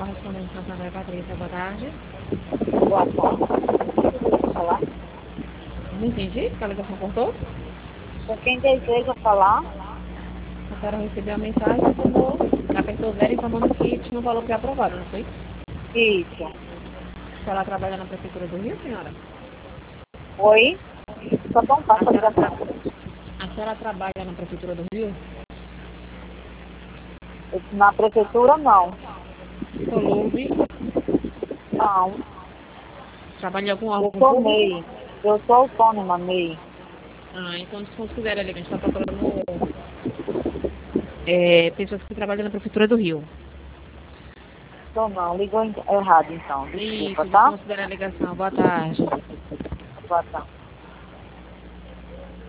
Correspondente Santa Patrícia, boa tarde. Boa tarde. Deseja falar? Não entendi, porque a ligação cortou. Com quem deseja falar? A senhora recebeu a mensagem e informou, apertou zero informando que tinha um valor pré-aprovado, não foi? Isso. Se ela trabalha na Prefeitura do Rio, senhora? Oi? Só tão A fácil a senhora, ligação. a senhora trabalha na Prefeitura do Rio? Na prefeitura, não. Colube, Não. trabalha em algum Eu órgão sou público? MEI. Eu sou autônoma, MEI. Então desconsidera ali, a gente está procurando pessoas que trabalham na Prefeitura do Rio. Sou não. Ligou errado, então. Desculpa, Isso, tá? desconsidera a ligação. Boa tarde. Boa tarde.